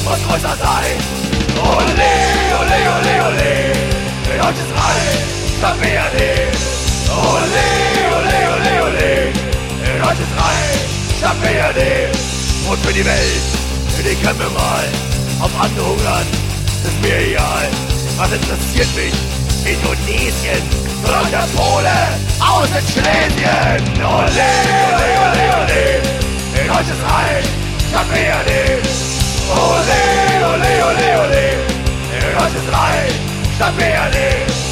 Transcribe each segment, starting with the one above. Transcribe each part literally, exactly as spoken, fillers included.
muss größer sein. Ole, ole, ole, ole, ein deutsches Reich, statt B R D. Ole, ole, ole, ole, ein deutsches Reich, statt B R D. Und für die Welt, für die können wir mal auf andere hungern, ist mir egal. Was interessiert mich? Indonesien, sondern der Pole aus in Schlesien. Ole, ole, ole, ole, ein deutsches Reich, statt B R D. Ole, ole, ole, ole, ein deutsches Reich, statt B R D.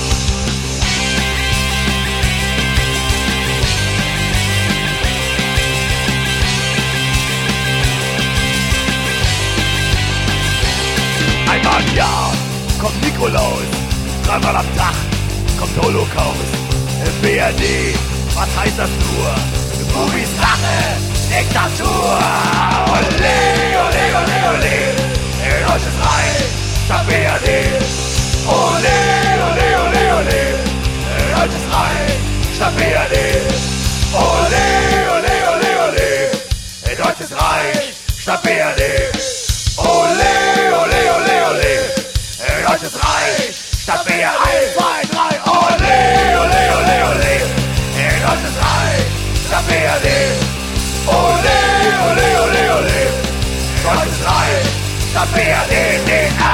Einmal im Jahr kommt Nikolaus, dreimal am Tag kommt Holocaust. B R D, was heißt das nur? Bubis Rache, Diktatur. Ole, ole, ole, ole, ein deutsches Reich, statt B R D. Ole, ole, ole, ole, ein deutsches Reich, statt B R D. Ole, ole, ole, ole, ein deutsches Reich, statt B R D. Ole, ole, ole, ole, ein deutsches Reich, statt B R D. eins, zwei, drei, ole, ole, ole, ole, ein deutsches Reich, statt B R D. Ole, ole, ole, ole, deutsches Reich, statt B R D, D R